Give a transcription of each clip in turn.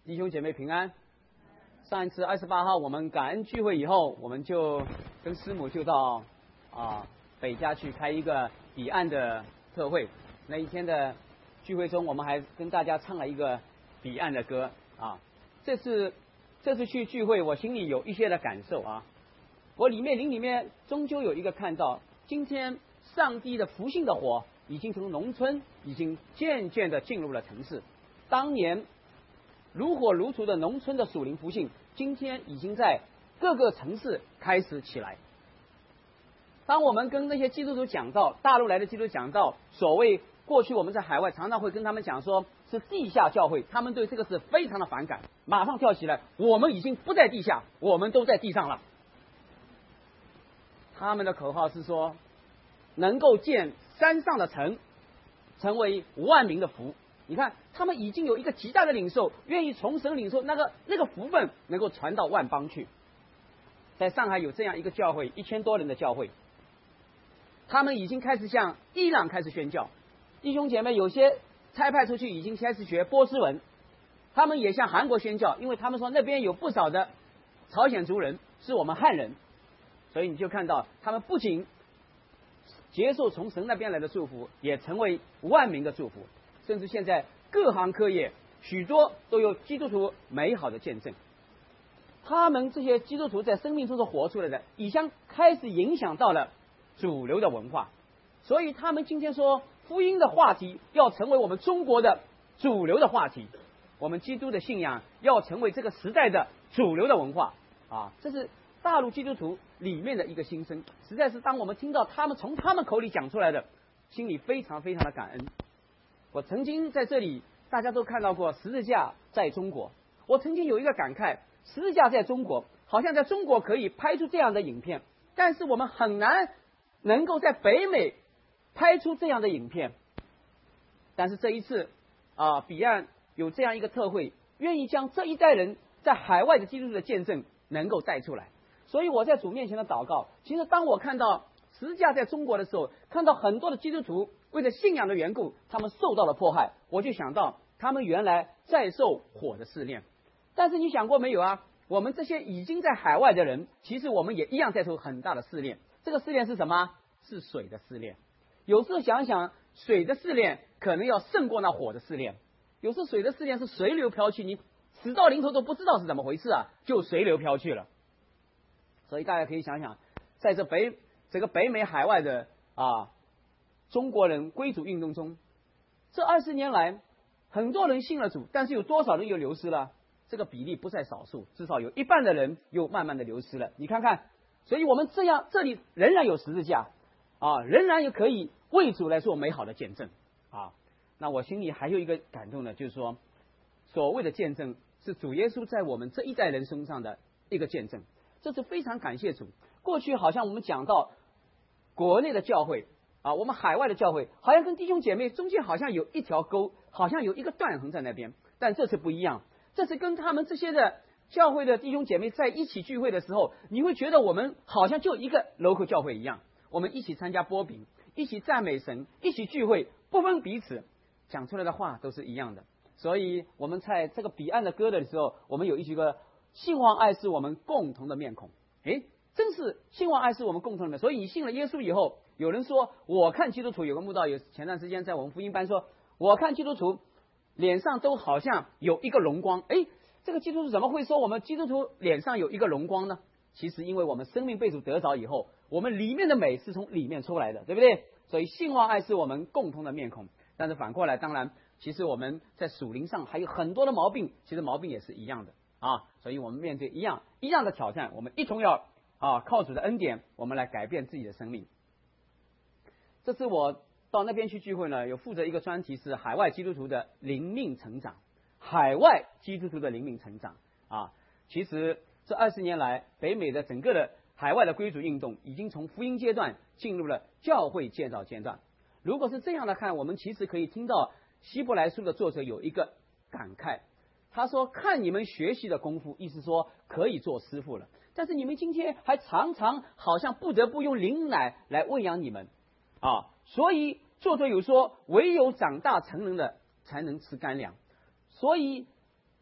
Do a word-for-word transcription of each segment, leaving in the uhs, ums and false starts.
弟兄姐妹平安。上一次二十八号我们感恩聚会以后，我们就跟师母就到啊北家去开一个彼岸的特会。那一天的聚会中，我们还跟大家唱了一个彼岸的歌啊。这次这次去聚会，我心里有一些的感受啊。我里面灵里面终究有一个看到，今天上帝的复兴的火已经从农村已经渐渐的进入了城市。当年如火如荼的农村的属灵复兴，今天已经在各个城市开始起来。当我们跟那些基督徒讲到，大陆来的基督徒讲到，所谓过去我们在海外常常会跟他们讲说是地下教会，他们对这个是非常的反感，马上跳起来，我们已经不在地下，我们都在地上了。他们的口号是说，能够建山上的城，成为万民的福。你看，他们已经有一个极大的领受，愿意从神领受那个那个福分，能够传到万邦去。在上海有这样一个教会，一千多人的教会，他们已经开始向伊朗开始宣教。弟兄姐妹，有些差派出去已经开始学波斯文，他们也向韩国宣教，因为他们说那边有不少的朝鲜族人是我们汉人，所以你就看到他们不仅接受从神那边来的祝福，也成为万民的祝福。甚至现在各行各业许多都有基督徒美好的见证。他们这些基督徒在生命中所活出来的，已经开始影响到了主流的文化。所以他们今天说福音的话题要成为我们中国的主流的话题，我们基督的信仰要成为这个时代的主流的文化啊！这是大陆基督徒里面的一个心声。实在是当我们听到他们从他们口里讲出来的，心里非常非常的感恩。我曾经在这里大家都看到过十字架在中国，我曾经有一个感慨，十字架在中国好像在中国可以拍出这样的影片，但是我们很难能够在北美拍出这样的影片。但是这一次啊，彼岸有这样一个特会，愿意将这一代人在海外的基督徒的见证能够带出来。所以我在主面前的祷告，其实当我看到十字架在中国的时候，看到很多的基督徒为了信仰的缘故，他们受到了迫害，我就想到他们原来在受火的试炼。但是你想过没有啊？我们这些已经在海外的人，其实我们也一样在受很大的试炼。这个试炼是什么？是水的试炼。有时候想想，水的试炼可能要胜过那火的试炼。有时候水的试炼是随流飘去，你死到临头都不知道是怎么回事啊，就随流飘去了。所以大家可以想想，在这北这个北美海外的啊中国人归主运动中，这二十年来，很多人信了主，但是有多少人又流失了？这个比例不在少数，至少有一半的人又慢慢的流失了。你看看，所以我们这样这里仍然有十字架啊，仍然也可以为主来做美好的见证啊。那我心里还有一个感动呢，就是说，所谓的见证是主耶稣在我们这一代人身上的一个见证，这是非常感谢主。过去好像我们讲到国内的教会啊，我们海外的教会，好像跟弟兄姐妹中间好像有一条沟，好像有一个断痕在那边。但这次不一样，这次跟他们这些的教会的弟兄姐妹在一起聚会的时候，你会觉得我们好像就一个 local 教会一样，我们一起参加波饼，一起赞美神，一起聚会，不分彼此，讲出来的话都是一样的。所以我们在这个彼岸的歌的时候，我们有一句歌，信望爱是我们共同的面孔。诶，真是信望爱是我们共同的面孔。所以你信了耶稣以后，有人说我看基督徒，有个慕道友前段时间在我们福音班说，我看基督徒脸上都好像有一个荣光。诶，这个基督徒怎么会说我们基督徒脸上有一个荣光呢？其实因为我们生命被主得着以后，我们里面的美是从里面出来的，对不对？所以信望爱是我们共同的面孔。但是反过来，当然其实我们在属灵上还有很多的毛病，其实毛病也是一样的啊。所以我们面对一样一样的挑战，我们一同要啊靠主的恩典，我们来改变自己的生命。这次我到那边去聚会呢，有负责一个专题是海外基督徒的灵命成长，海外基督徒的灵命成长啊。其实这二十年来，北美的整个的海外的归主运动已经从福音阶段进入了教会建造阶段。如果是这样的看，我们其实可以听到希伯来书的作者有一个感慨，他说看你们学习的功夫，意思说可以做师傅了，但是你们今天还常常好像不得不用灵奶来喂养你们啊。所以作者有说，唯有长大成人的才能吃干粮。所以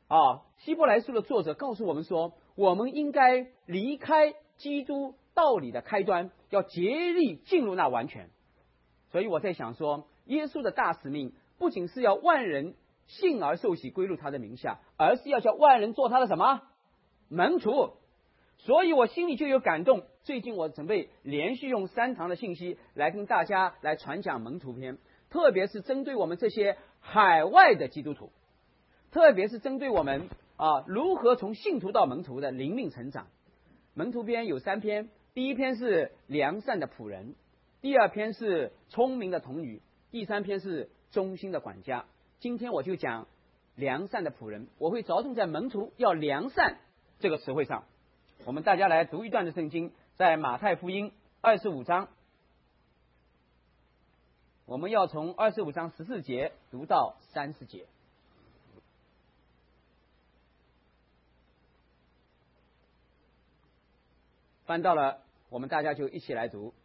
啊，希伯来书的作者告诉我们说，我们应该离开基督道理的开端，要竭力进入那完全。所以我在想说，耶稣的大使命不仅是要万人信而受洗归入他的名下，而是要叫万人做他的什么门徒。所以我心里就有感动。最近我准备连续用三堂的信息来跟大家来传讲门徒篇，特别是针对我们这些海外的基督徒，特别是针对我们啊如何从信徒到门徒的灵命成长。门徒篇有三篇，第一篇是良善的仆人，第二篇是聪明的童女，第三篇是忠心的管家。今天我就讲良善的仆人，我会着重在门徒要良善这个词汇上。我们大家来读一段的圣经，在马太福音二十五章，我们要从二十五章十四节读到三十节。翻到了，我们大家就一起来读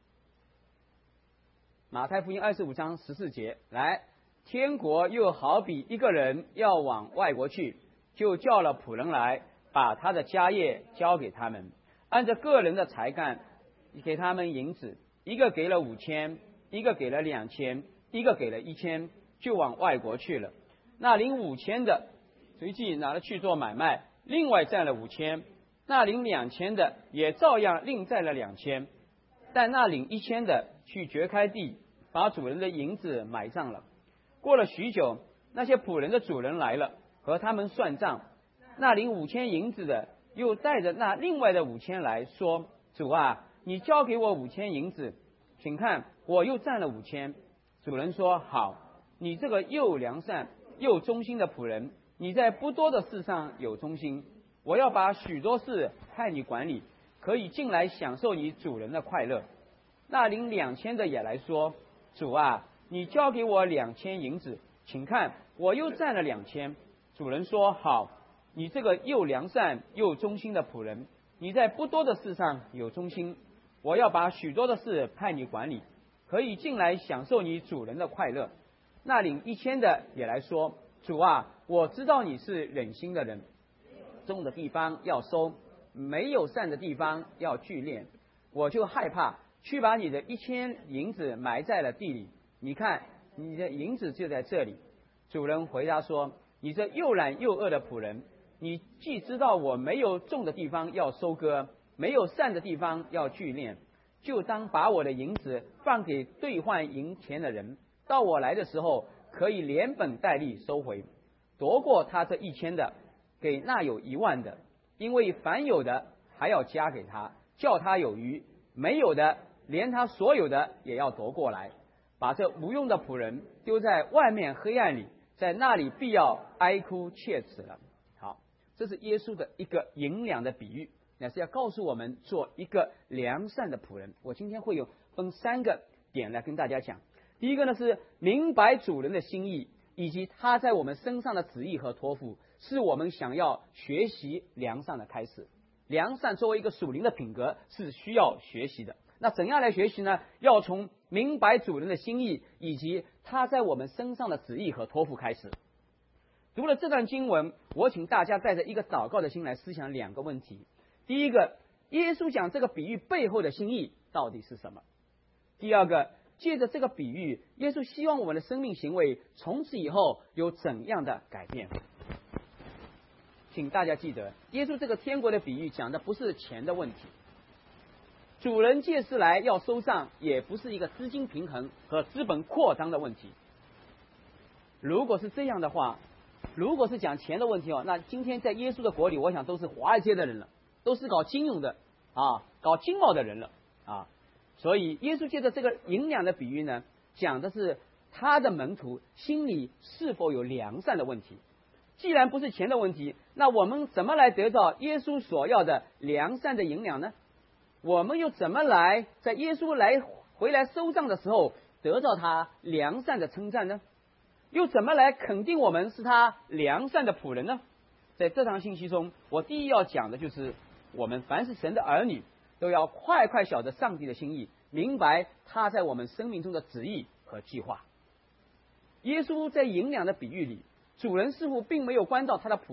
马太福音二十五章十四节。来，天国又好比一个人要往外国去，就叫了仆人来，把他的家业交给他们，按照个人的才干给他们银子，一个给了五千，一个给了两千，一个给了一千，就往外国去了。那领五千的随即拿了去做买卖，另外占了五千。那领两千的也照样另占了两千。但那领一千的去掘开地，把主人的银子埋葬了。过了许久，那些仆人的主人来了，和他们算账。那领五千银子的又带着那另外的五千来说，主啊，你交给我五千银子，请看我又占了五千。主人说，好，你这个又良善又忠心的仆人，你在不多的事上有忠心，我要把许多事派你管理，可以进来享受你主人的快乐。那领两千的也来说，主啊，你交给我两千银子，请看我又占了两千。主人说，好，你这个又良善又忠心的仆人，你在不多的事上有忠心，我要把许多的事派你管理，可以进来享受你主人的快乐。那领一千的也来说，主啊，我知道你是忍心的人，种的地方要收，没有善的地方要聚敛，我就害怕，去把你的一千银子埋在了地里，你看你的银子就在这里。主人回答说，你这又懒又恶的仆人，你既知道我没有种的地方要收割，没有善的地方要聚敛，就当把我的银子放给兑换银钱的人，到我来的时候可以连本带利收回。夺过他这一千的，给那有一万的，因为凡有的还要加给他，叫他有余；没有的，连他所有的也要夺过来。把这无用的仆人丢在外面黑暗里，在那里必要哀哭切齿了。好，这是耶稣的一个银两的比喻，那是要告诉我们做一个良善的仆人。我今天会有分三个点来跟大家讲。第一个呢是明白主人的心意，以及他在我们身上的旨意和托付，是我们想要学习良善的开始。良善作为一个属灵的品格是需要学习的。那怎样来学习呢？要从明白主人的心意以及他在我们身上的旨意和托付开始。读了这段经文，我请大家带着一个祷告的心来思想两个问题。第一个，耶稣讲这个比喻背后的心意到底是什么？第二个，借着这个比喻，耶稣希望我们的生命行为从此以后有怎样的改变？请大家记得，耶稣这个天国的比喻讲的不是钱的问题，主人借势来要收账，也不是一个资金平衡和资本扩张的问题。如果是这样的话，如果是讲钱的问题哦，那今天在耶稣的国里，我想都是华尔街的人了，都是搞金融的啊，搞经贸的人了啊。所以耶稣借着这个银两的比喻呢，讲的是他的门徒心里是否有良善的问题。既然不是钱的问题，那我们怎么来得到耶稣所要的良善的银两呢？我们又怎么来在耶稣来回来收账的时候得到他良善的称赞呢？又怎么来肯定我们是他良善的仆人呢？在这堂信息中，我第一要讲的就是我们凡是神的儿女都要快快晓得上帝的心意，明白他在我们生命中的旨意和计划。耶稣在银两的比喻里，主人似乎并没有关照他的仆人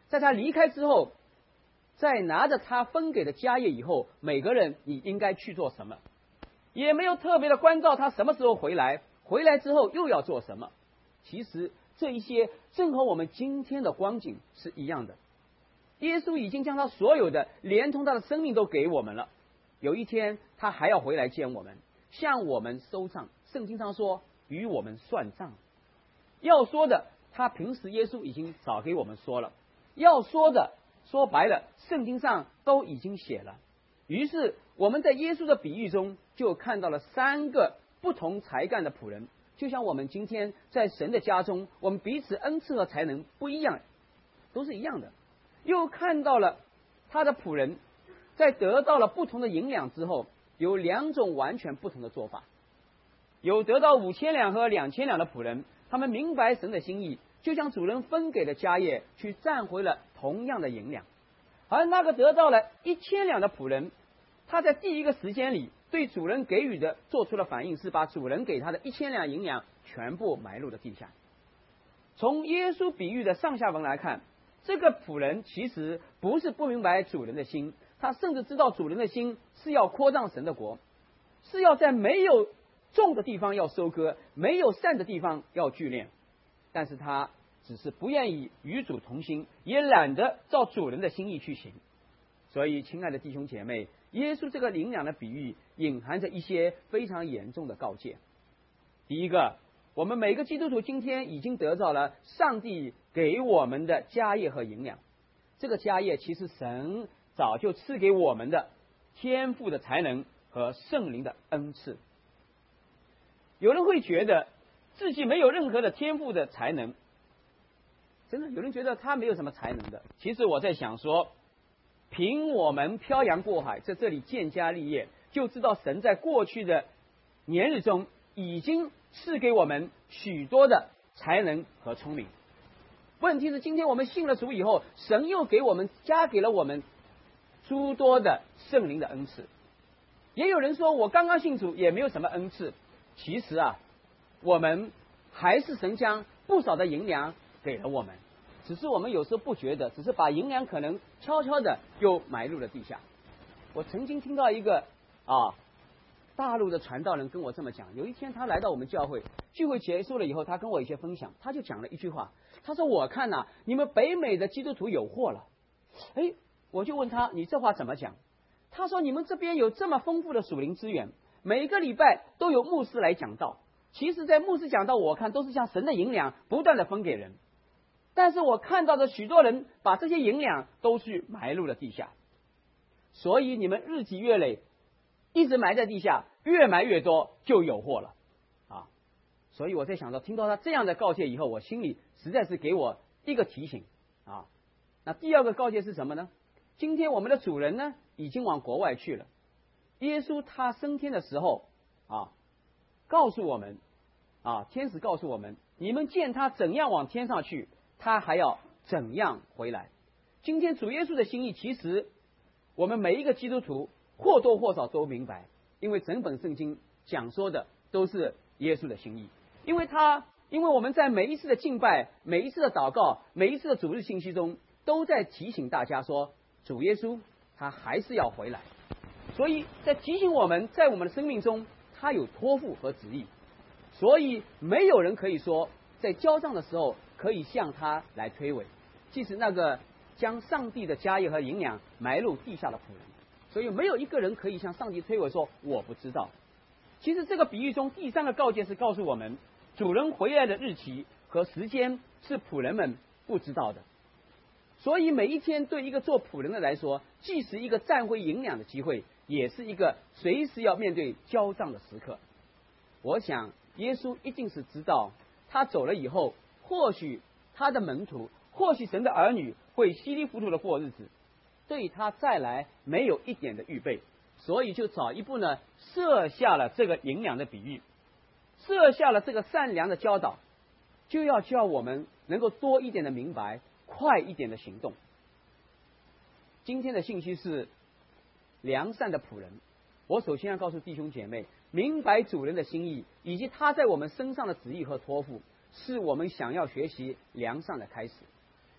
在他离开之后，在拿着他分给的家业以后，每个人你应该去做什么，也没有特别的关照他什么时候回来，回来之后又要做什么。其实这一些正和我们今天的光景是一样的。耶稣已经将他所有的，连同他的生命都给我们了。有一天他还要回来见我们，向我们收账。圣经上说与我们算账。要说的他平时耶稣已经早给我们说了，要说的说白了圣经上都已经写了。于是我们在耶稣的比喻中就看到了三个不同才干的仆人，就像我们今天在神的家中，我们彼此恩赐和才能不一样，都是一样的。又看到了他的仆人在得到了不同的营养之后，有两种完全不同的做法。有得到五千两和两千两的仆人，他们明白神的心意，就像主人分给的家业去赚回了同样的营养。而那个得到了一千两的仆人，他在第一个时间里对主人给予的做出了反应，是把主人给他的一千两营养全部埋入了地下。从耶稣比喻的上下文来看，这个仆人其实不是不明白主人的心，他甚至知道主人的心是要扩张神的国，是要在没有种的地方要收割，没有善的地方要聚敛。但是他只是不愿意与主同心，也懒得照主人的心意去行。所以亲爱的弟兄姐妹，耶稣这个灵粮的比喻隐含着一些非常严重的告诫。第一个，我们每个基督徒今天已经得到了上帝给我们的家业和营养。这个家业其实神早就赐给我们的天赋的才能和圣灵的恩赐。有人会觉得自己没有任何的天赋的才能，真的有人觉得他没有什么才能的。其实我在想说，凭我们漂洋过海在这里建家立业，就知道神在过去的年日中已经赐给我们许多的才能和聪明。问题是今天我们信了主以后，神又给我们加给了我们诸多的圣灵的恩赐。也有人说我刚刚信主也没有什么恩赐，其实啊，我们还是神将不少的营养给了我们，只是我们有时候不觉得，只是把营养可能悄悄的又埋入了地下。我曾经听到一个啊大陆的传道人跟我这么讲，有一天他来到我们教会聚会结束了以后，他跟我一些分享，他就讲了一句话，他说我看呐、啊，你们北美的基督徒有祸了。哎，我就问他，你这话怎么讲？他说你们这边有这么丰富的属灵资源，每个礼拜都有牧师来讲道，其实在牧师讲道我看都是像神的营养不断的分给人，但是我看到的许多人把这些营养都去埋入了地下，所以你们日积月累一直埋在地下，越埋越多，就有祸了啊！所以我在想到，听到他这样的告诫以后，我心里实在是给我一个提醒啊。那第二个告诫是什么呢？今天我们的主人呢，已经往国外去了。耶稣他升天的时候啊，告诉我们啊，天使告诉我们，你们见他怎样往天上去，他还要怎样回来。今天主耶稣的心意，其实我们每一个基督徒或多或少都明白，因为整本圣经讲说的都是耶稣的心意。因为他，因为我们在每一次的敬拜、每一次的祷告、每一次的主日信息中，都在提醒大家说，主耶稣他还是要回来。所以在提醒我们，在我们的生命中，他有托付和旨意。所以没有人可以说，在交账的时候可以向他来推诿，即使那个将上帝的家业和营养埋入地下的仆人。所以没有一个人可以向上帝推诿说我不知道。其实这个比喻中第三个告诫是告诉我们，主人回来的日期和时间是仆人们不知道的。所以每一天对一个做仆人的来说，既是一个占回营养的机会，也是一个随时要面对交账的时刻。我想耶稣一定是知道，他走了以后，或许他的门徒，或许神的儿女会稀里糊涂的过日子，对他再来没有一点的预备，所以就早一步呢设下了这个营养的比喻，设下了这个善良的教导，就要叫我们能够多一点的明白，快一点的行动。今天的信息是良善的仆人。我首先要告诉弟兄姐妹，明白主人的心意以及他在我们身上的旨意和托付，是我们想要学习良善的开始。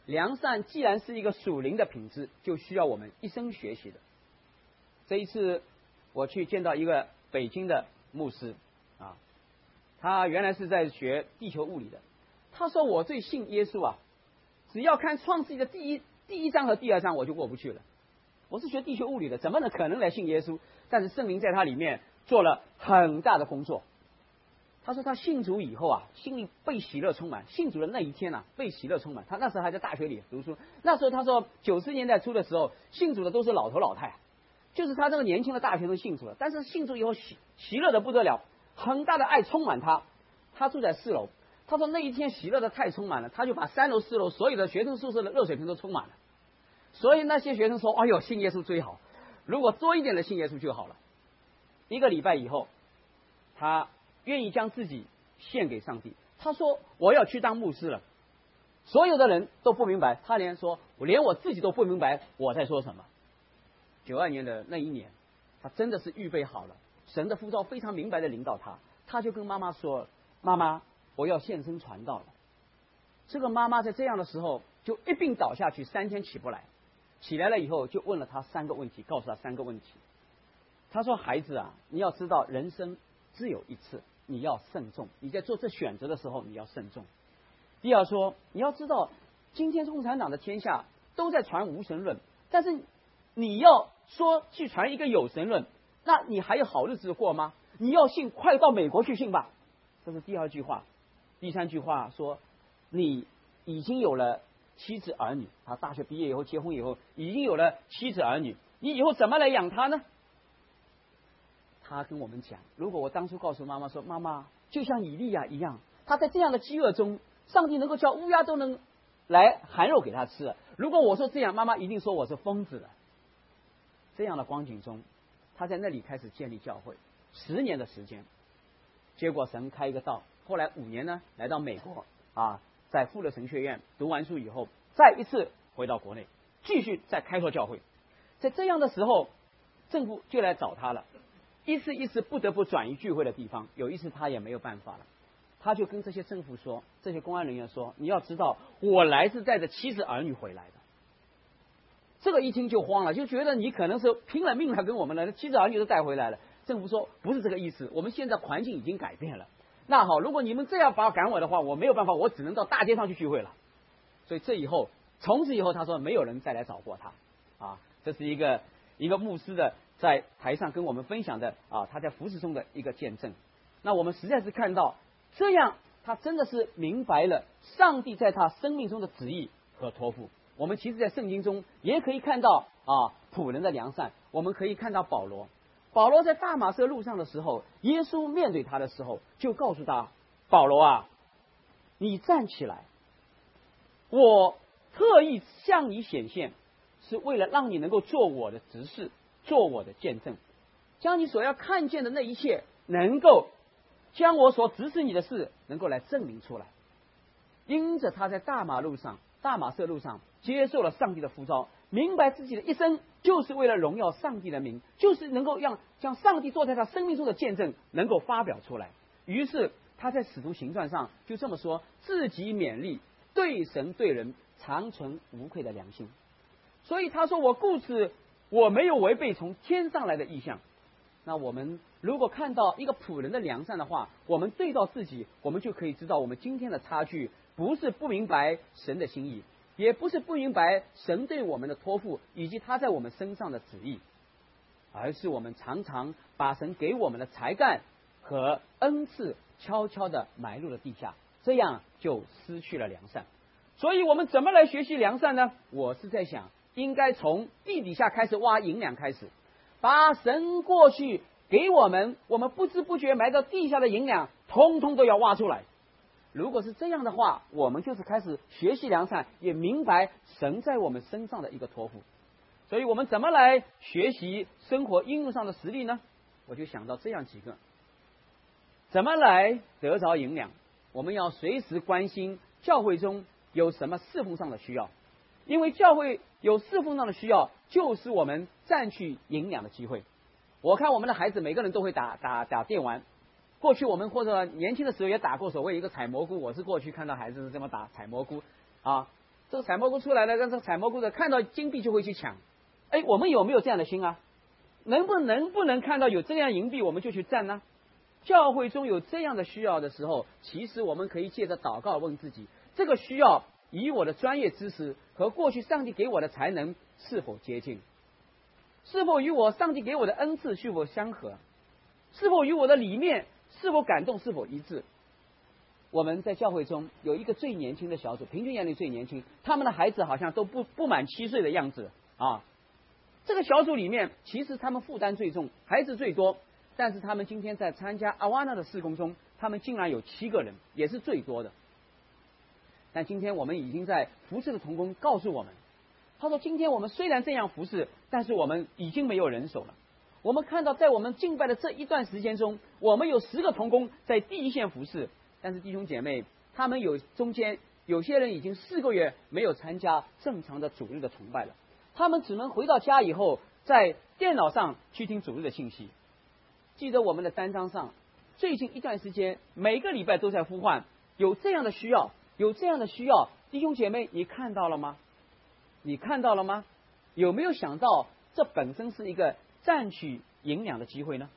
良善既然是一个属灵的品质，就需要我们一生学习的。这一次我去见到一个北京的牧师啊，他原来是在学地球物理的。他说我最信耶稣啊，只要看创世纪的第一第一章和第二章我就过不去了。我是学地球物理的，怎么能可能来信耶稣？但是圣灵在他里面做了很大的工作。他说他信主以后啊，心里被喜乐充满。信主的那一天啊，被喜乐充满。他那时候还在大学里读书，那时候他说九十年代初的时候，信主的都是老头老太，就是他这个年轻的大学生信主了。但是信主以后喜喜乐的不得了，很大的爱充满他。他住在四楼，他说那一天喜乐的太充满了，他就把三楼四楼所有的学生宿舍的热水瓶都充满了。所以那些学生说：“哎呦，信耶稣最好，如果多一点的信耶稣就好了。”一个礼拜以后，他愿意将自己献给上帝。他说：“我要去当牧师了。”所有的人都不明白，他连说，我连我自己都不明白我在说什么。九二年的那一年，他真的是预备好了，神的呼召非常明白的领导他，他就跟妈妈说：“妈妈，我要献身传道了。”这个妈妈在这样的时候就一并倒下去，三天起不来。起来了以后，就问了他三个问题，告诉他三个问题。他说：“孩子啊，你要知道人生只有一次，你要慎重。你在做这选择的时候，你要慎重。第二说，你要知道，今天共产党的天下都在传无神论，但是你要说去传一个有神论，那你还有好日子过吗？你要信，快到美国去信吧。”这是第二句话。第三句话说，你已经有了妻子儿女，他大学毕业以后结婚以后已经有了妻子儿女，你以后怎么来养他呢？他跟我们讲，如果我当初告诉妈妈说，妈妈就像以利亚一样，他在这样的饥饿中，上帝能够叫乌鸦都能来含肉给他吃。如果我说这样，妈妈一定说我是疯子了。这样的光景中，他在那里开始建立教会，十年的时间。结果神开一个道，后来五年呢，来到美国啊，在富勒神学院读完书以后，再一次回到国内，继续再开拓教会。在这样的时候，政府就来找他了，一次一次不得不转移聚会的地方。有一次他也没有办法了，他就跟这些政府说，这些公安人员说：“你要知道，我来是带着妻子儿女回来的。”这个一听就慌了，就觉得你可能是拼了命了跟我们了，妻子儿女都带回来了。政府说不是这个意思，我们现在环境已经改变了。那好，如果你们这样把我赶我的话，我没有办法，我只能到大街上去聚会了。所以这以后，从此以后，他说没有人再来找过他啊。这是一个一个牧师的在台上跟我们分享的啊，他在服侍中的一个见证。那我们实在是看到这样，他真的是明白了上帝在他生命中的旨意和托付。我们其实在圣经中也可以看到啊仆人的良善，我们可以看到保罗。保罗在大马色路上的时候，耶稣面对他的时候，就告诉他：“保罗啊，你站起来，我特意向你显现，是为了让你能够做我的执事，做我的见证，将你所要看见的那一切，能够将我所指示你的事，能够来证明出来。”因着他在大马路上、大马色路上接受了上帝的呼召，明白自己的一生就是为了荣耀上帝的名，就是能够让将上帝做在他生命中的见证能够发表出来。于是他在使徒行传上就这么说：“自己勉励，对神对人常存无愧的良心。”所以他说：“我故此我没有违背从天上来的意象。”那我们如果看到一个仆人的良善的话，我们对照自己，我们就可以知道我们今天的差距不是不明白神的心意，也不是不明白神对我们的托付以及他在我们身上的旨意，而是我们常常把神给我们的才干和恩赐悄悄地埋入了地下，这样就失去了良善。所以我们怎么来学习良善呢？我是在想，应该从地底下开始挖银两开始，把神过去给我们我们不知不觉埋到地下的银两通通都要挖出来。如果是这样的话，我们就是开始学习良善，也明白神在我们身上的一个托付。所以我们怎么来学习生活应用上的实例呢？我就想到这样几个。怎么来得着银两？我们要随时关心教会中有什么侍奉上的需要，因为教会有侍奉上的需要，就是我们占据银两的机会。我看我们的孩子每个人都会打打打电玩，过去我们或者年轻的时候也打过所谓一个采蘑菇，我是过去看到孩子是这么打采蘑菇啊。 这个采蘑菇出来了，让这个采蘑菇的看到金币就会去抢。哎，我们有没有这样的心啊？能不能不能看到有这样银币，我们就去占呢？教会中有这样的需要的时候，其实我们可以借着祷告问自己：这个需要与我的专业知识和过去上帝给我的才能是否接近？是否与我上帝给我的恩赐是否相合？是否与我的理念是否感动是否一致？我们在教会中有一个最年轻的小组，平均年龄最年轻，他们的孩子好像都不不满七岁的样子啊。这个小组里面，其实他们负担最重，孩子最多，但是他们今天在参加阿瓦纳的事工中，他们竟然有七个人，也是最多的。但今天我们已经在服侍的同工告诉我们，他说：今天我们虽然这样服侍，但是我们已经没有人手了。我们看到在我们敬拜的这一段时间中，我们有十个同工在第一线服侍，但是弟兄姐妹，他们有中间有些人已经四个月没有参加正常的主日的崇拜了，他们只能回到家以后在电脑上去听主日的信息。记得我们的单张上，最近一段时间每个礼拜都在呼唤，有这样的需要，有这样的需要，弟兄姐妹，你看到了吗？你看到了吗？有没有想到这本身是一个占取营养的机会呢？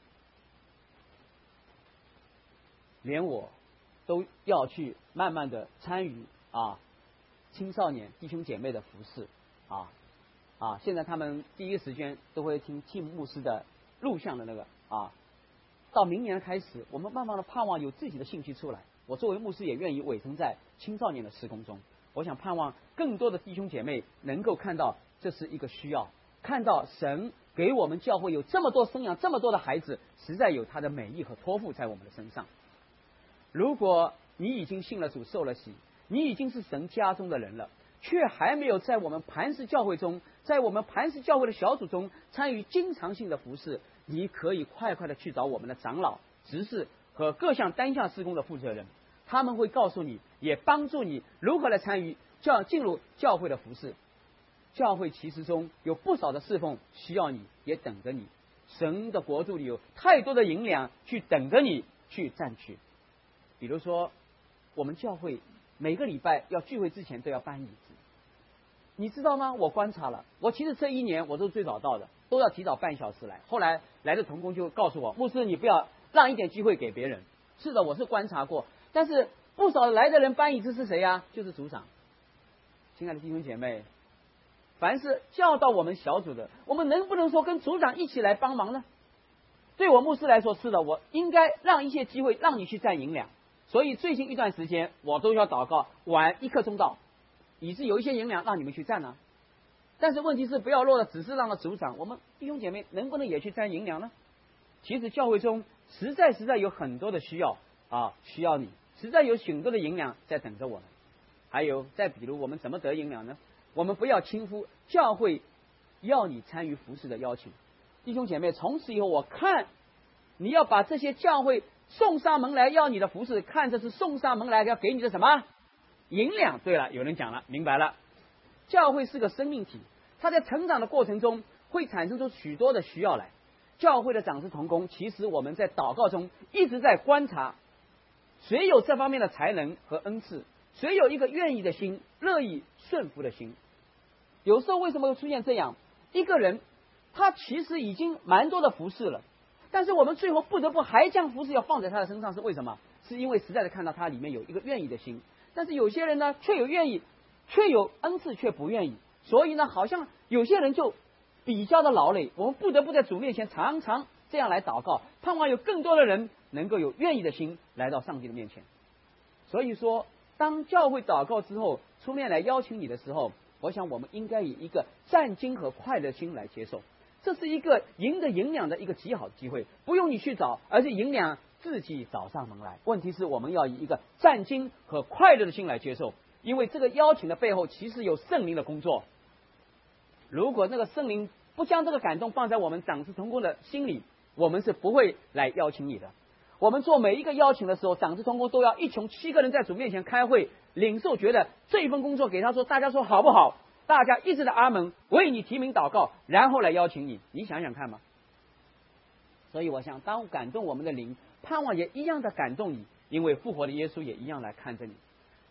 连我都要去慢慢的参与啊青少年弟兄姐妹的服事啊啊！现在他们第一时间都会听蒂姆牧师的录像的那个啊。到明年开始，我们慢慢的盼望有自己的兴趣出来。我作为牧师也愿意委身在青少年的事工中。我想盼望更多的弟兄姐妹能够看到这是一个需要，看到神给我们教会有这么多生养这么多的孩子，实在有他的美意和托付在我们的身上。如果你已经信了主受了洗，你已经是神家中的人了，却还没有在我们磐石教会中，在我们磐石教会的小组中参与经常性的服事，你可以快快的去找我们的长老、执事和各项单项事工的负责人，他们会告诉你，也帮助你如何来参与教进入教会的服事。教会其实中有不少的侍奉需要你，也等着你。神的国度里有太多的银两去等着你去占取。比如说，我们教会每个礼拜要聚会之前都要搬椅子，你知道吗？我观察了，我其实这一年我都最早到的，都要提早半小时来。后来来的同工就告诉我，牧师你不要让一点机会给别人。是的，我是观察过，但是不少来的人搬椅子是谁呀？就是组长。亲爱的弟兄姐妹，凡是教导我们小组的，我们能不能说跟组长一起来帮忙呢？对我牧师来说是的，我应该让一些机会让你去占银两。所以最近一段时间我都要祷告，晚一刻钟到，以致有一些银两让你们去占呢、啊。但是问题是不要落了只是让了组长，我们弟兄姐妹能不能也去占银两呢？其实教会中实在实在有很多的需要啊，需要你，实在有许多的银两在等着我们。还有再比如我们怎么得银两呢？我们不要轻忽教会要你参与服事的邀请。弟兄姐妹，从此以后我看你要把这些教会送上门来要你的服事，看这是送上门来要给你的什么银两。对了，有人讲了，明白了，教会是个生命体，它在成长的过程中会产生出许多的需要来。教会的长子同工，其实我们在祷告中一直在观察，谁有这方面的才能和恩赐，谁有一个愿意的心，乐意顺服的心。有时候为什么会出现这样一个人，他其实已经蛮多的服事了，但是我们最后不得不还将服事要放在他的身上，是为什么？是因为实在的看到他里面有一个愿意的心。但是有些人呢，却有愿意，却有恩赐，却不愿意。所以呢，好像有些人就比较的劳累。我们不得不在主面前常常这样来祷告，盼望有更多的人能够有愿意的心来到上帝的面前。所以说，当教会祷告之后出面来邀请你的时候，我想我们应该以一个战惊和快乐的心来接受。这是一个赢得银两的一个极好的机会，不用你去找，而是银两自己找上门来。问题是我们要以一个战惊和快乐的心来接受，因为这个邀请的背后其实有圣灵的工作。如果那个圣灵不将这个感动放在我们长子同工的心里，我们是不会来邀请你的。我们做每一个邀请的时候，长子同工都要一穷七个人在主面前开会，领受觉得这一份工作给他说，大家说好不好？大家一直的阿门，为你提名祷告，然后来邀请你，你想想看嘛。所以我想，当感动我们的灵，盼望也一样的感动你，因为复活的耶稣也一样来看着你。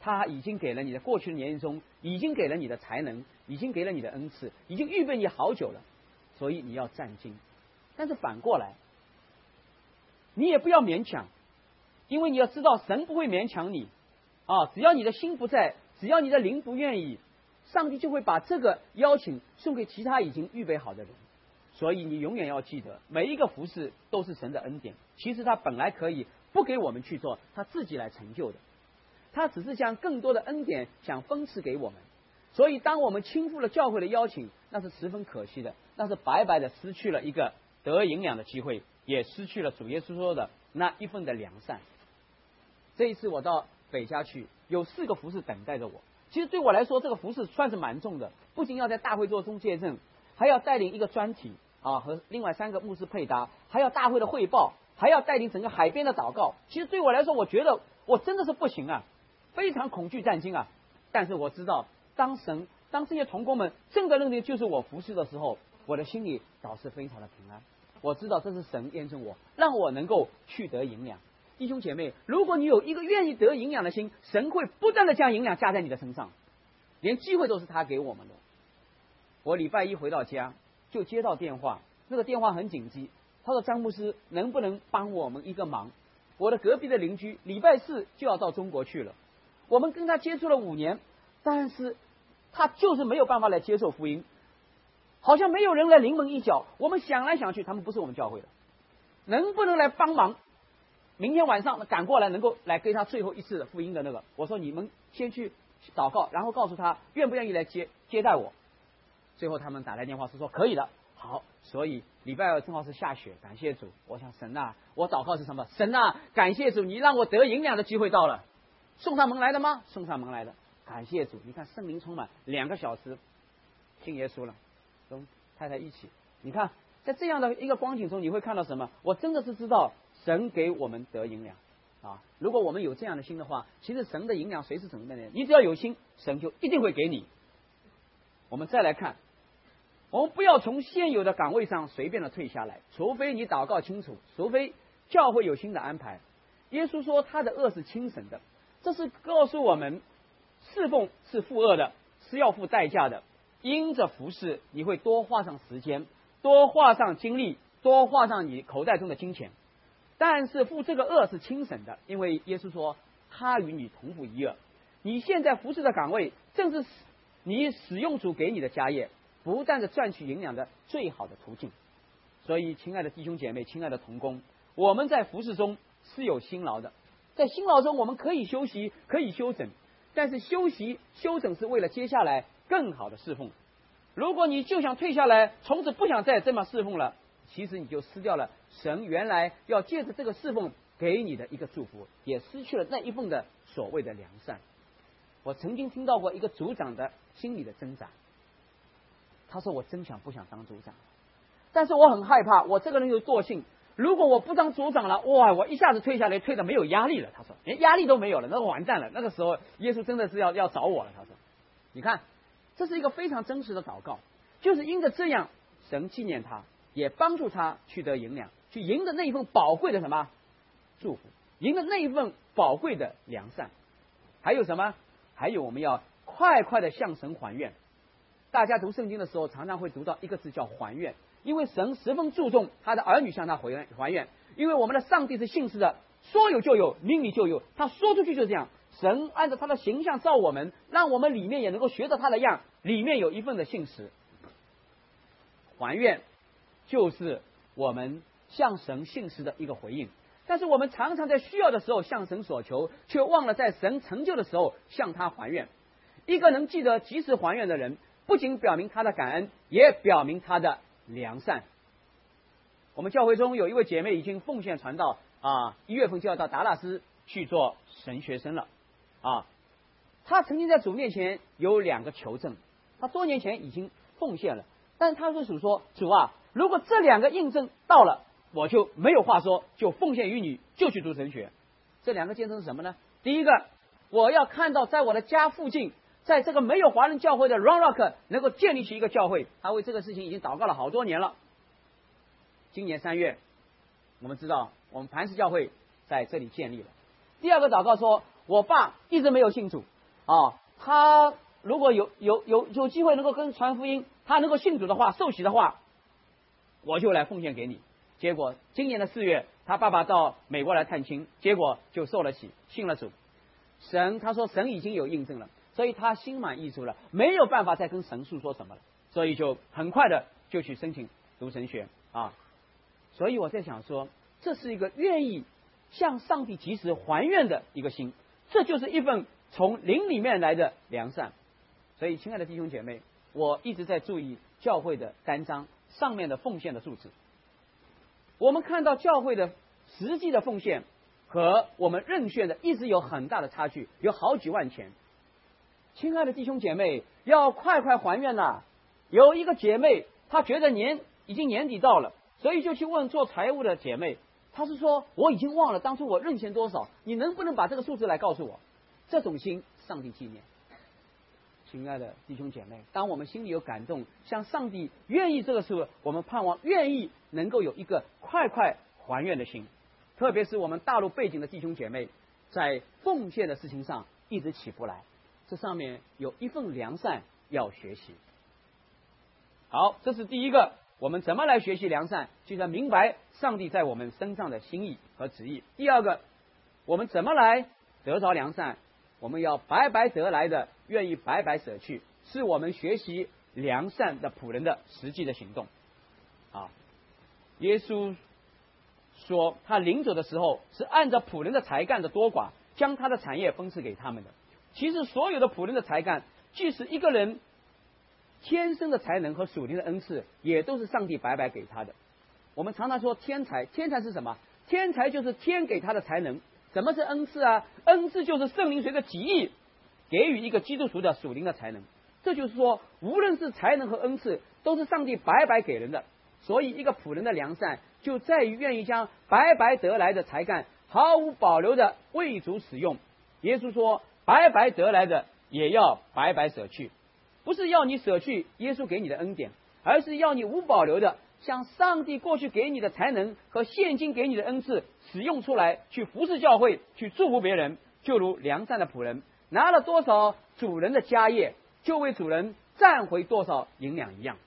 他已经给了你的过去的年龄中，已经给了你的才能，已经给了你的恩赐，已经预备你好久了，所以你要战兢。但是反过来，你也不要勉强，因为你要知道神不会勉强你啊，只要你的心不在，只要你的灵不愿意，上帝就会把这个邀请送给其他已经预备好的人。所以你永远要记得，每一个服事都是神的恩典，其实他本来可以不给我们去做，他自己来成就的，他只是将更多的恩典想分赐给我们。所以当我们轻负了教会的邀请，那是十分可惜的，那是白白的失去了一个得营养的机会，也失去了主耶稣说的那一份的良善。这一次我到北家去，有四个服事等待着我。其实对我来说，这个服事算是蛮重的，不仅要在大会做中介证，还要带领一个专题啊，和另外三个牧师配搭，还要大会的汇报，还要带领整个海边的祷告。其实对我来说，我觉得我真的是不行啊，非常恐惧战兢啊。但是我知道，当神当这些同工们真的认定就是我服侍的时候，我的心里倒是非常的平安。我知道这是神验证我，让我能够去得营养。弟兄姐妹，如果你有一个愿意得营养的心，神会不断的将营养加在你的身上，连机会都是他给我们的。我礼拜一回到家就接到电话，那个电话很紧急，他说张牧师能不能帮我们一个忙？我的隔壁的邻居礼拜四就要到中国去了，我们跟他接触了五年，但是他就是没有办法来接受福音，好像没有人来临门一脚。我们想来想去，他们不是我们教会的，能不能来帮忙？明天晚上赶过来，能够来给他最后一次的福音的那个。我说你们先去祷告，然后告诉他愿不愿意来接接待我。最后他们打来电话是说可以的。好，所以礼拜二正好是下雪，感谢主。我想神啊，我祷告是什么？神啊，感谢主，你让我得营养的机会到了。送上门来的吗？送上门来的，感谢主。你看圣灵充满，两个小时信耶稣了，跟太太一起。你看在这样的一个光景中，你会看到什么？我真的是知道神给我们得营养啊！如果我们有这样的心的话，其实神的营养随时准备的，你只要有心，神就一定会给你。我们再来看，我们不要从现有的岗位上随便的退下来，除非你祷告清楚，除非教会有新的安排。耶稣说他的恶是轻省的，这是告诉我们侍奉是负恶的，是要付代价的。因着服事，你会多花上时间，多花上精力，多花上你口袋中的金钱。但是负这个恶是轻省的，因为耶稣说他与你同负一恶。你现在服事的岗位正是你使用主给你的家业，不但是赚取营养的最好的途径。所以亲爱的弟兄姐妹，亲爱的同工，我们在服事中是有辛劳的，在辛劳中我们可以休息，可以休整，但是休息休整是为了接下来更好的侍奉。如果你就想退下来，从此不想再这么侍奉了，其实你就失掉了神原来要借着这个侍奉给你的一个祝福，也失去了那一份的所谓的良善。我曾经听到过一个组长的心理的挣扎，他说我真想不想当组长，但是我很害怕，我这个人有惰性，如果我不当组长了，哇，我一下子退下来，退的没有压力了。他说连压力都没有了，那个完蛋了，那个时候耶稣真的是要要找我了。他说你看，这是一个非常真实的祷告，就是因着这样，神纪念他，也帮助他去得营养，去赢得那一份宝贵的什么祝福，赢得那一份宝贵的良善。还有什么？还有我们要快快的向神还愿。大家读圣经的时候常常会读到一个字叫还愿，因为神十分注重他的儿女向他还愿还愿，因为我们的上帝是信实的，说有就有，命里就有，他说出去就这样。神按照他的形象造我们，让我们里面也能够学着他的样，里面有一份的信实。还愿就是我们向神信实的一个回应，但是我们常常在需要的时候向神所求，却忘了在神成就的时候向他还愿。一个能记得及时还愿的人，不仅表明他的感恩，也表明他的良善。我们教会中有一位姐妹已经奉献传道啊，一月份就要到达拉斯去做神学生了啊。她曾经在主面前有两个求证，她多年前已经奉献了，但是她对主说：“主啊，如果这两个印证到了，我就没有话说，就奉献于你，就去读神学。”这两个见证是什么呢？第一个，我要看到在我的家附近，在这个没有华人教会的 Round Rock 能够建立起一个教会。他为这个事情已经祷告了好多年了。今年三月，我们知道我们磐石教会在这里建立了。第二个祷告说，我爸一直没有信主， 啊，他如果有有有有机会能够跟传福音，他能够信主的话，受洗的话，我就来奉献给你。结果今年的四月，他爸爸到美国来探亲，结果就受了洗，信了主。神他说神已经有印证了，所以他心满意足了，没有办法再跟神诉说什么了，所以就很快的就去申请读神学啊。所以我在想说，这是一个愿意向上帝及时还愿的一个心，这就是一份从灵里面来的良善。所以亲爱的弟兄姐妹，我一直在注意教会的单张上面的奉献的数字。我们看到教会的实际的奉献和我们认选的一直有很大的差距，有好几万钱。亲爱的弟兄姐妹，要快快还愿呐！有一个姐妹，她觉得年已经年底到了，所以就去问做财务的姐妹，她是说我已经忘了当初我认钱多少，你能不能把这个数字来告诉我？这种心上帝纪念。亲爱的弟兄姐妹，当我们心里有感动，向上帝愿意这个时候，我们盼望愿意能够有一个快快还愿的心。特别是我们大陆背景的弟兄姐妹，在奉献的事情上一直起不来，这上面有一份良善要学习。好，这是第一个，我们怎么来学习良善，就要明白上帝在我们身上的心意和旨意。第二个，我们怎么来得着良善，我们要白白得来的，愿意白白舍去，是我们学习良善的仆人的实际的行动。啊，耶稣说他临走的时候是按照仆人的才干的多寡，将他的产业分赐给他们的。其实所有的仆人的才干，即使一个人天生的才能和属灵的恩赐，也都是上帝白白给他的。我们常常说天才，天才是什么？天才就是天给他的才能。什么是恩赐啊？恩赐就是圣灵随着己意给予一个基督徒的属灵的才能。这就是说，无论是才能和恩赐，都是上帝白白给人的。所以一个仆人的良善就在于愿意将白白得来的才干毫无保留的为主使用。耶稣说白白得来的也要白白舍去，不是要你舍去耶稣给你的恩典，而是要你无保留的将上帝过去给你的才能和现今给你的恩赐使用出来，去服侍教会，去祝福别人。就如良善的仆人拿了多少主人的家业，就为主人赚回多少银两一样。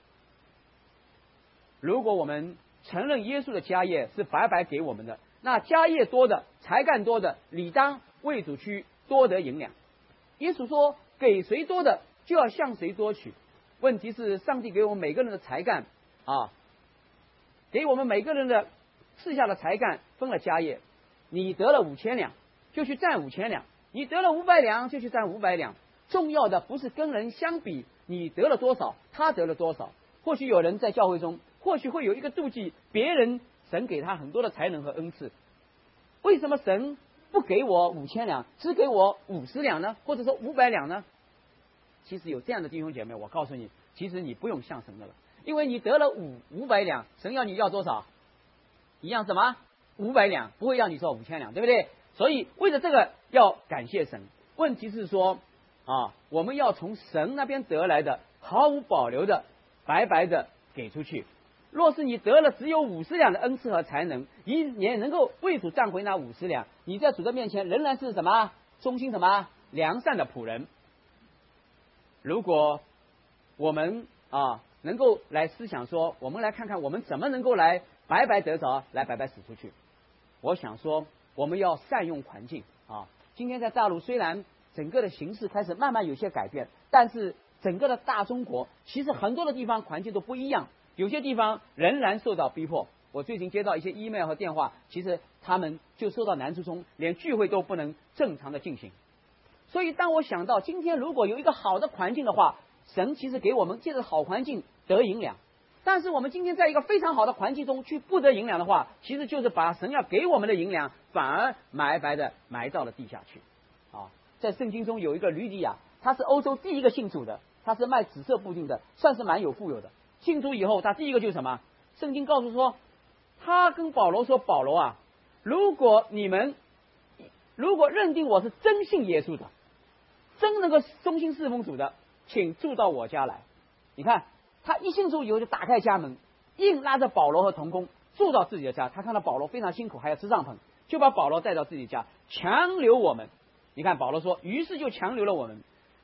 如果我们承认耶稣的家业是白白给我们的，那家业多的才干多的理当为主去多得银两。耶稣说给谁多的就要向谁多取。问题是上帝给我们每个人的才干啊，给我们每个人的赐下的才干分了家业。你得了五千两就去占五千两，你得了五百两就去占五百两。重要的不是跟人相比你得了多少，他得了多少。或许有人在教会中或许会有一个妒忌别人神给他很多的才能和恩赐，为什么神不给我五千两，只给我五十两呢？或者说五百两呢？其实有这样的弟兄姐妹，我告诉你，其实你不用向神的了，因为你得了五五百两，神要你要多少？一样什么？五百两，不会让你说五千两，对不对？所以为了这个要感谢神。问题是说啊，我们要从神那边得来的，毫无保留的白白的给出去。若是你得了只有五十两的恩赐和才能，你也能够为主赚回那五十两，你在主的面前仍然是什么？忠心什么？良善的仆人。如果我们啊能够来思想说，我们来看看我们怎么能够来白白得着，来白白使出去。我想说，我们要善用环境啊。今天在大陆虽然整个的形势开始慢慢有些改变，但是整个的大中国其实很多的地方环境都不一样，有些地方仍然受到逼迫。我最近接到一些 email 和电话，其实他们就受到难处中，连聚会都不能正常的进行。所以当我想到今天如果有一个好的环境的话，神其实给我们借着好环境得银两。但是我们今天在一个非常好的环境中去不得银两的话，其实就是把神要给我们的银两反而白白的埋到了地下去啊。在圣经中有一个吕底亚，他是欧洲第一个信主的，他是卖紫色布丁的，算是蛮有富有的。信主以后，他第一个就是什么？圣经告诉说，他跟保罗说，保罗啊，如果你们如果认定我是真信耶稣的，真能够忠心侍奉主的，请住到我家来。你看他一信主以后就打开家门，硬拉着保罗和同工住到自己的家。他看到保罗非常辛苦还要支帐篷，就把保罗带到自己家，强留我们。你看保罗说，于是就强留了我们。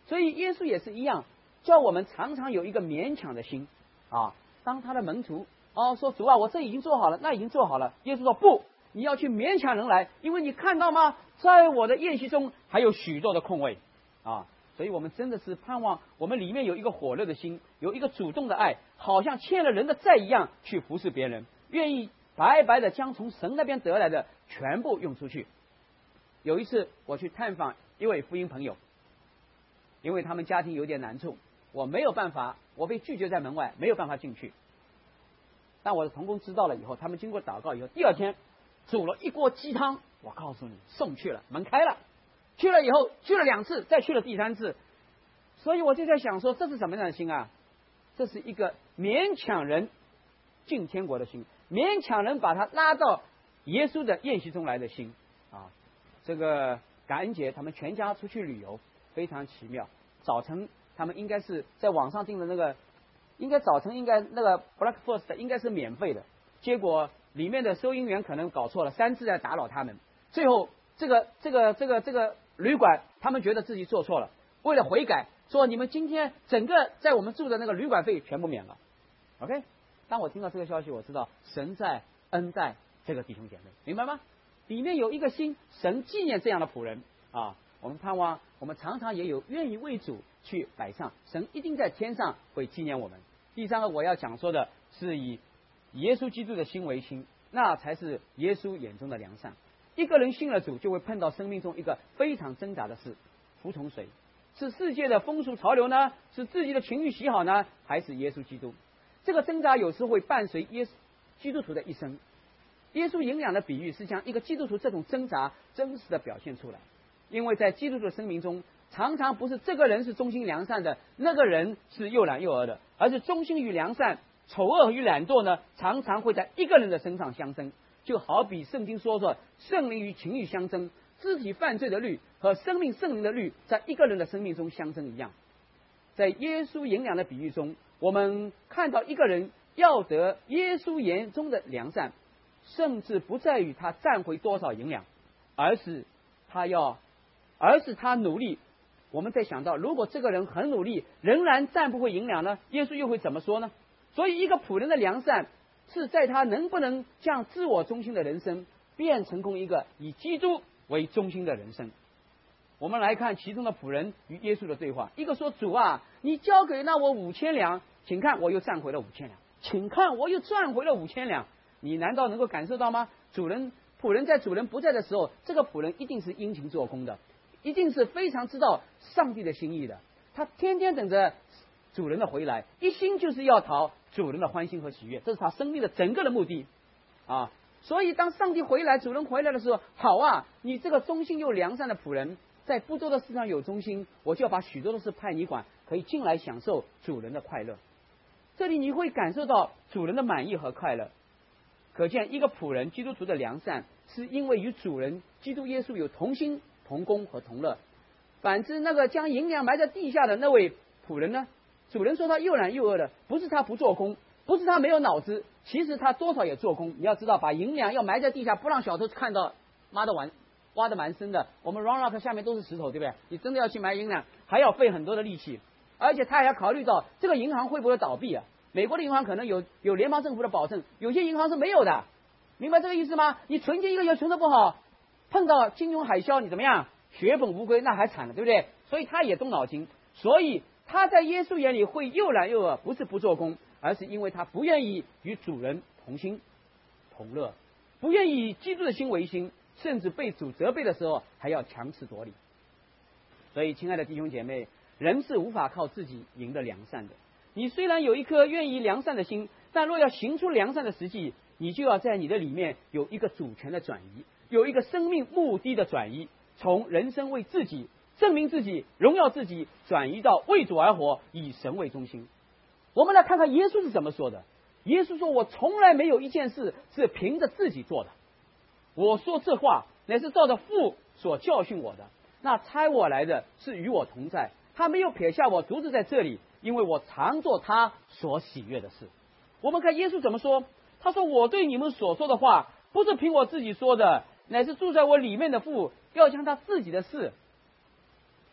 所以耶稣也是一样，叫我们常常有一个勉强的心啊。当他的门徒哦说主啊，我这已经做好了，那已经做好了。耶稣说不，你要去勉强人来，因为你看到吗？在我的宴席中还有许多的空位啊。所以我们真的是盼望我们里面有一个火热的心，有一个主动的爱，好像欠了人的债一样去服侍别人，愿意白白的将从神那边得来的全部用出去。有一次我去探访一位福音朋友，因为他们家庭有点难处，我没有办法，我被拒绝在门外，没有办法进去。但我的同工知道了以后，他们经过祷告以后，第二天煮了一锅鸡汤，我告诉你送去了，门开了。去了以后，去了两次，再去了第三次，所以我就在想说，这是什么样的心啊？这是一个勉强人进天国的心，勉强人把他拉到耶稣的宴席中来的心啊。这个感恩节，他们全家出去旅游，非常奇妙。早晨他们应该是在网上订的那个，应该早晨应该那个 breakfast 应该是免费的，结果里面的收银员可能搞错了，三次在打扰他们，最后这个这个这个这个旅馆他们觉得自己做错了，为了悔改，说你们今天整个在我们住的那个旅馆费全部免了。 OK， 当我听到这个消息，我知道神在恩待这个弟兄姐妹，明白吗？里面有一个心，神纪念这样的仆人啊。我们盼望我们常常也有愿意为主去摆上，神一定在天上会纪念我们。第三个我要讲说的是以耶稣基督的心为心，那才是耶稣眼中的良善。一个人信了主，就会碰到生命中一个非常挣扎的事，服从谁？是世界的风俗潮流呢？是自己的情欲喜好呢？还是耶稣基督？这个挣扎有时会伴随耶稣基督徒的一生。耶稣营养的比喻是将一个基督徒这种挣扎真实的表现出来，因为在基督徒的生命中，常常不是这个人是忠心良善的，那个人是又懒又恶的，而是忠心与良善、丑恶与懒惰呢，常常会在一个人的身上相争。就好比圣经说说圣灵与情欲相争，肢体犯罪的律和生命圣灵的律在一个人的生命中相争一样。在耶稣营养的比喻中，我们看到一个人要得耶稣眼中的良善，甚至不在于他占回多少营养，而是他要而是他努力。我们在想到，如果这个人很努力仍然占不回营养呢，耶稣又会怎么说呢？所以一个仆人的良善是在他能不能将自我中心的人生变成功一个以基督为中心的人生。我们来看其中的仆人与耶稣的对话，一个说，主啊，你交给那我五千两，请看我又赚回了五千两，请看我又赚回了五千两。你难道能够感受到吗？主人仆人在主人不在的时候，这个仆人一定是殷勤做工的，一定是非常知道上帝的心意的，他天天等着主人的回来，一心就是要讨主人的欢心和喜悦，这是他生命的整个的目的啊。所以当上帝回来，主人回来的时候，好啊，你这个忠心又良善的仆人，在不多的事上有忠心，我就要把许多的事派你管，可以进来享受主人的快乐。这里你会感受到主人的满意和快乐。可见一个仆人基督徒的良善，是因为与主人基督耶稣有同心同工和同乐。反之，那个将银两埋在地下的那位仆人呢，主人说他又懒又恶的，不是他不做工，不是他没有脑子，其实他多少也做工。你要知道，把银两要埋在地下，不让小偷看到，挖的完挖的蛮深的，我们 Round Rock 下面都是石头，对不对？你真的要去埋银两，还要费很多的力气，而且他还要考虑到这个银行会不会倒闭啊。美国的银行可能有有联邦政府的保证，有些银行是没有的，明白这个意思吗？你存钱一个月存的不好，碰到金融海啸，你怎么样？血本无归，那还惨了，对不对？所以他也动脑筋，所以他在耶稣眼里会又懒又恶，不是不做工，而是因为他不愿意与主人同心同乐，不愿意以基督的心为心，甚至被主责备的时候还要强词夺理。所以亲爱的弟兄姐妹，人是无法靠自己赢得良善的。你虽然有一颗愿意良善的心，但若要行出良善的实际，你就要在你的里面有一个主权的转移，有一个生命目的的转移，从人生为自己证明自己荣耀自己，转移到为主而活，以神为中心。我们来看看耶稣是怎么说的。耶稣说，我从来没有一件事是凭着自己做的，我说这话乃是照着父所教训我的，那差我来的是与我同在，他没有撇下我独自在这里，因为我常做他所喜悦的事。我们看耶稣怎么说，他说，我对你们所说的话不是凭我自己说的，乃是住在我里面的父要将他自己的事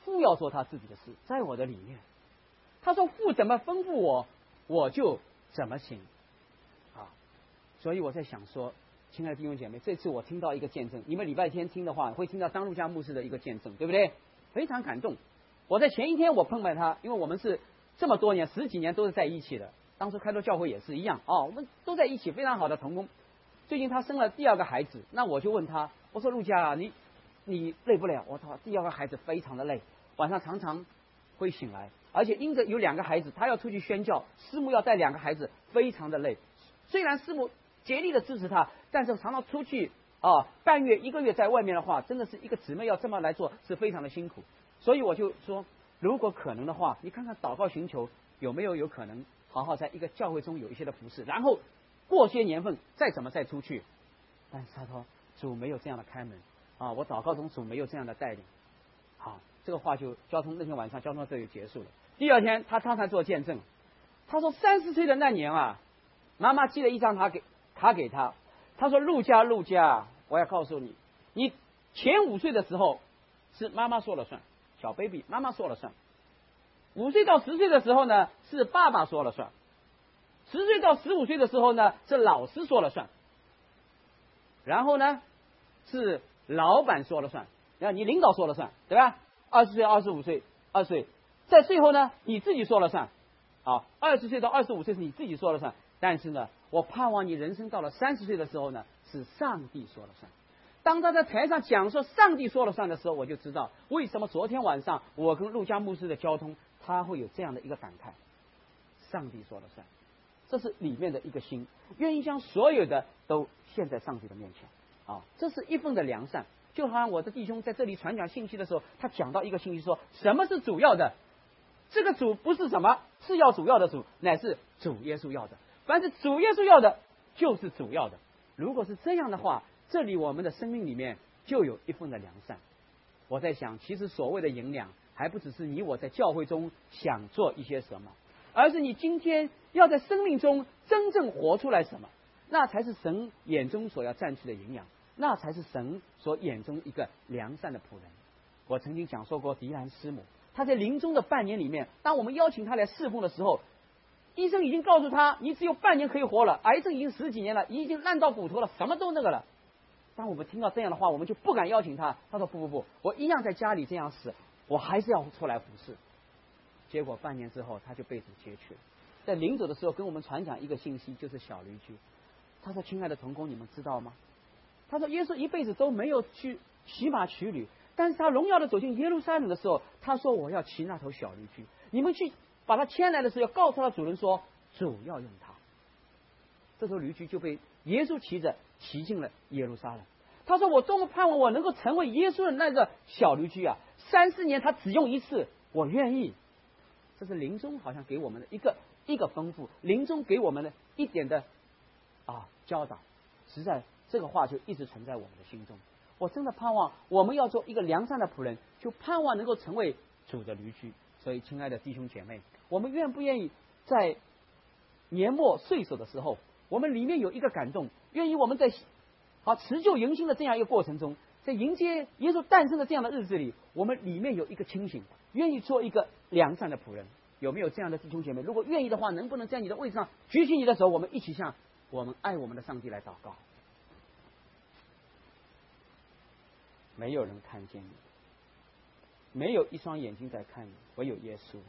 父要做他自己的事，在我的里面。他说父怎么吩咐我，我就怎么行啊。所以我在想说，亲爱的弟兄姐妹，这次我听到一个见证，你们礼拜天听的话会听到张路加牧师的一个见证，对不对？非常感动。我在前一天我碰到他，因为我们是这么多年十几年都是在一起的，当初开拓教会也是一样哦，我们都在一起，非常好的同工。最近他生了第二个孩子，那我就问他，我说路加，你你累不累啊？我操，第二个孩子非常的累，晚上常常会醒来，而且因着有两个孩子，他要出去宣教，师母要带两个孩子，非常的累。虽然师母竭力的支持他，但是常常出去啊，半月一个月在外面的话，真的是一个姊妹要这么来做，是非常的辛苦。所以我就说，如果可能的话，你看看祷告寻求有没有有可能好好在一个教会中有一些的服侍，然后过些年份再怎么再出去。但是他说主没有这样的开门啊，我祷告中主没有这样的带领。好，这个话就交通那天晚上交通到这里结束了。第二天他常常做见证，他说三十岁的那年啊，妈妈寄了一张卡给卡给他，他说路加路加，我要告诉你，你前五岁的时候是妈妈说了算，小 baby 妈妈说了算。五岁到十岁的时候呢，是爸爸说了算。十岁到十五岁的时候呢，是老师说了算。然后呢，是老板说了算，然后你领导说了算，对吧？二十岁、二十五岁、二十岁，在最后呢，你自己说了算。啊，二十岁到二十五岁是你自己说了算。但是呢，我盼望你人生到了三十岁的时候呢，是上帝说了算。当他在台上讲说上帝说了算的时候，我就知道为什么昨天晚上我跟陆家牧师的交通，他会有这样的一个感慨：上帝说了算。这是里面的一个心，愿意将所有的都献在上帝的面前啊！这是一份的良善。就好像我的弟兄在这里传讲信息的时候，他讲到一个信息说，什么是主要的？这个主不是什么次要主要的主，乃是主耶稣要的。凡是主耶稣要的，就是主要的。如果是这样的话，这里我们的生命里面就有一份的良善。我在想，其实所谓的营养，还不只是你我在教会中想做一些什么，而是你今天要在生命中真正活出来什么，那才是神眼中所要占据的营养，那才是神所眼中一个良善的仆人。我曾经讲说过迪兰师母，他在临终的半年里面，当我们邀请他来侍奉的时候，医生已经告诉他，你只有半年可以活了，癌症已经十几年了，已经烂到骨头了，什么都那个了。当我们听到这样的话，我们就不敢邀请他。他说不不不，我一样在家里这样死，我还是要出来服侍。结果半年之后，他就被主接去了。在临走的时候，跟我们传讲一个信息，就是小驴驹。他说：“亲爱的同工，你们知道吗？”他说：“耶稣一辈子都没有去骑马取驴，但是他荣耀的走进耶路撒冷的时候，他说我要骑那头小驴驹。你们去把他牵来的时候，要告诉他主人说，主要用他。这头驴驹就被耶稣骑着骑进了耶路撒冷。他说：我多么盼望我能够成为耶稣的那个小驴驹啊！三四年他只用一次，我愿意。”这是临终好像给我们的一个一个丰富，临终给我们的一点的啊教导，实在这个话就一直存在我们的心中。我真的盼望我们要做一个良善的仆人，就盼望能够成为主的驴驹。所以，亲爱的弟兄姐妹，我们愿不愿意在年末岁首的时候，我们里面有一个感动，愿意我们在好辞旧迎新的这样一个过程中，在迎接耶稣诞生的这样的日子里，我们里面有一个清醒，愿意做一个良善的仆人。有没有这样的弟兄姐妹？如果愿意的话，能不能在你的位置上举起你的手，我们一起向我们爱我们的上帝来祷告？没有人看见你，没有一双眼睛在看你，唯有耶稣。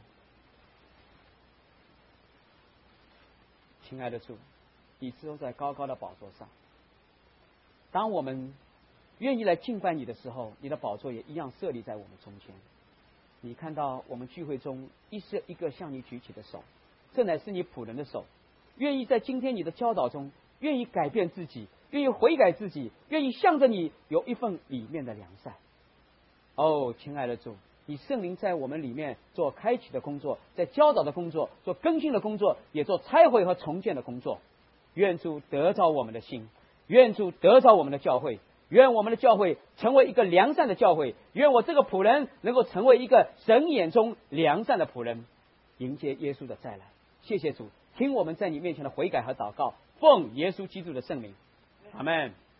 亲爱的主，你坐在高高的宝座上，当我们愿意来敬拜你的时候，你的宝座也一样设立在我们中间。你看到我们聚会中一是一个向你举起的手，这乃是你仆人的手，愿意在今天你的教导中，愿意改变自己，愿意悔改自己，愿意向着你有一份里面的良善。哦，亲爱的主，你圣灵在我们里面做开启的工作，在教导的工作，做更新的工作，也做拆毁和重建的工作。愿主得着我们的心，愿主得着我们的教会，愿我们的教会成为一个良善的教会，愿我这个仆人能够成为一个神眼中良善的仆人，迎接耶稣的再来。谢谢主，听我们在你面前的悔改和祷告，奉耶稣基督的圣名，阿们。